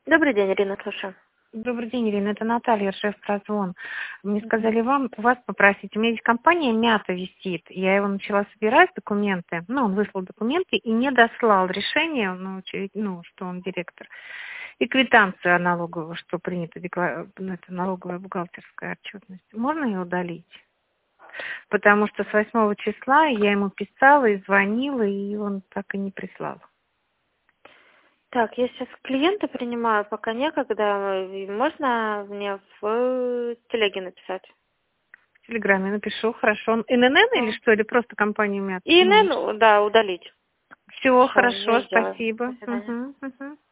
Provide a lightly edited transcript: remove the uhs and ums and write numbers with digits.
Добрый день, Ирина, слушаю. Добрый день, Ирина, это Наталья, шеф-прозвон. Мне сказали вас попросить. У меня есть компания «Мята» висит. Я его начала собирать, документы. Он выслал документы и не дослал решение, что он директор. И квитанцию налоговую, что принято, это налоговая бухгалтерская отчетность. Можно ее удалить? Потому что с 8 числа я ему писала и звонила, и он так и не прислал. Так, я сейчас клиента принимаю, пока некогда. Можно мне в телеге написать? В Телеграме напишу, хорошо. ИНН или что, или просто компания «Мята»? И, да, удалить. Всего Всё, я хорошо, сделаю. спасибо. До свидания. Угу.